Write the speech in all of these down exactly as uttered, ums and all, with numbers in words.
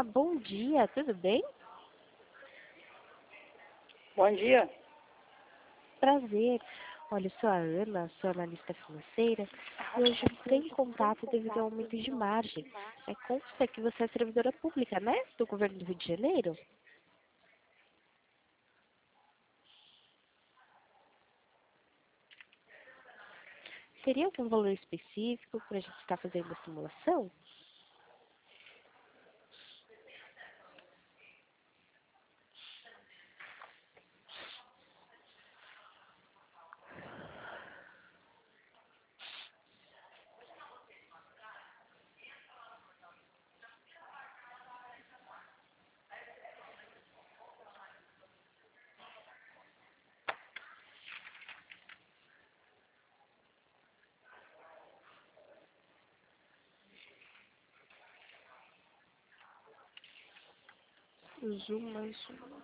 Olá, bom dia, tudo bem? Bom dia. Prazer. Olha, eu sou a Ana, sou analista financeira e hoje entrei em contato devido ao aumento de margem. É, consta que você é servidora pública, né? Do governo do Rio de Janeiro? Teria algum valor específico para a gente estar fazendo a simulação? Zoom, mais zoom.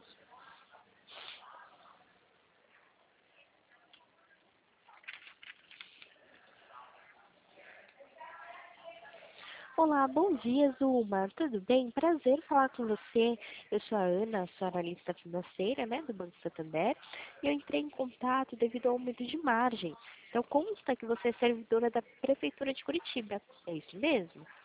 Olá, bom dia, Zuma. Tudo bem? Prazer falar com você. Eu sou a Ana, sou analista financeira, né, do Banco Santander, e eu entrei em contato devido ao aumento de margem. Então, consta que você é servidora da Prefeitura de Curitiba. É isso mesmo?